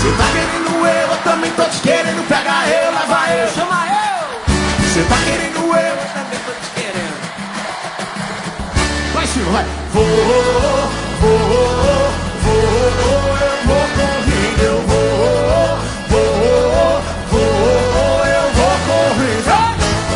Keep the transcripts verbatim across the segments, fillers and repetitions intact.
Cê tá querendo eu, eu também tô te querendo. Pega eu, leva eu, chama eu. Cê tá querendo eu, eu também tô te querendo. Vai, Silvio, vai. Vou, vou, vou, eu vou correndo, eu vou, vou, vou, eu vou correndo.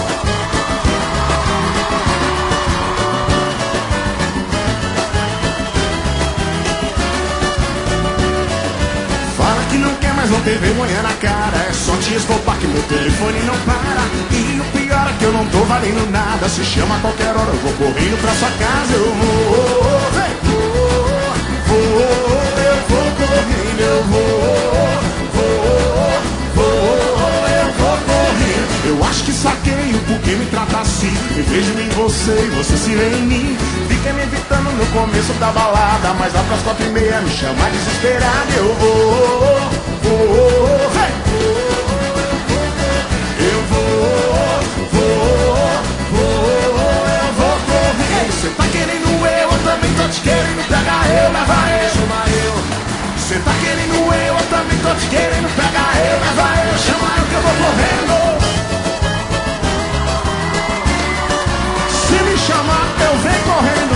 Fala que não quer, mas não tem vergonha na cara. É só te escopar que meu telefone não para. E o pior é que eu não tô valendo nada. Se chama a qualquer hora, eu vou correndo pra sua casa. Eu vou, vem, vou, vou, eu vou correndo, eu vou, vou, vou, eu vou correndo. Eu acho que saquei o porquê me trata assim. Me vejo em você e você se vê em mim. Fica me evitando no começo da balada, mas lá pras quatro e meia me chama desesperado. Eu vou, vou, vem, eu vou, vou, vou, eu vou correr. Cê tá querendo eu, eu também tô te querendo. Pega eu, leva eu, chama eu. Cê tá querendo eu, eu também tô te querendo. Pega eu, leva eu, chama eu que eu vou correndo. Se me chamar, eu venho correndo.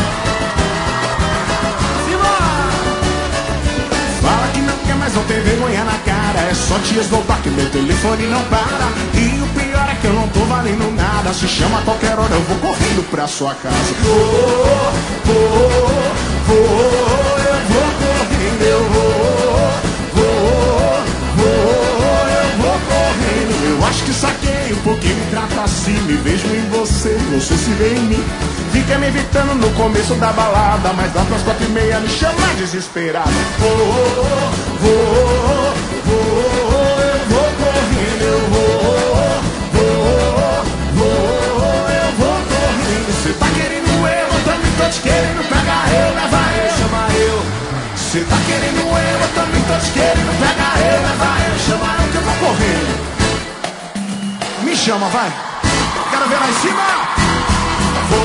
Fala que não quer, mas não tem vergonha na cara. É só te esgotar que meu telefone não para. E o pior é que eu não tô valendo nada. Se chama a qualquer hora, eu vou correndo pra sua casa. Vou, vou, vou, eu vou correndo, eu vou, vou, vou, eu vou correndo. Eu acho que saquei um pouquinho, me trata assim. Me vejo em você, você se vê em mim. Fica me evitando no começo da balada, mas lá pras quatro e meia me chama desesperado. Vou, vou, vou, eu vou correndo, eu vou, vou, vou, eu vou correndo. Cê tá querendo eu, eu também tô te querendo. Pega eu, leva eu, chama eu. Cê tá querendo eu, eu também tô te querendo. Pega eu, leva eu, chama eu que eu vou correndo. Me chama, vai. Quero ver lá em cima. Vou,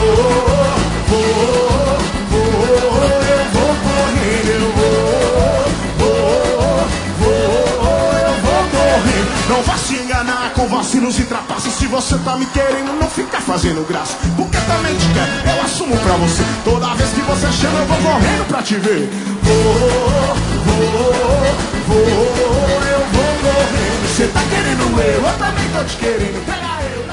vou, vou, eu vou correndo, eu vou, vou, vou, eu vou correndo. Não vá se enganar com vacilos e trapaças. Se você tá me querendo, não fica fazendo graça. Porque também te quero, eu assumo pra você. Toda vez que você chama, eu vou correndo pra te ver. Vou, vou, vou, eu vou correndo. Você tá querendo eu, eu também tô te querendo. Pega eu.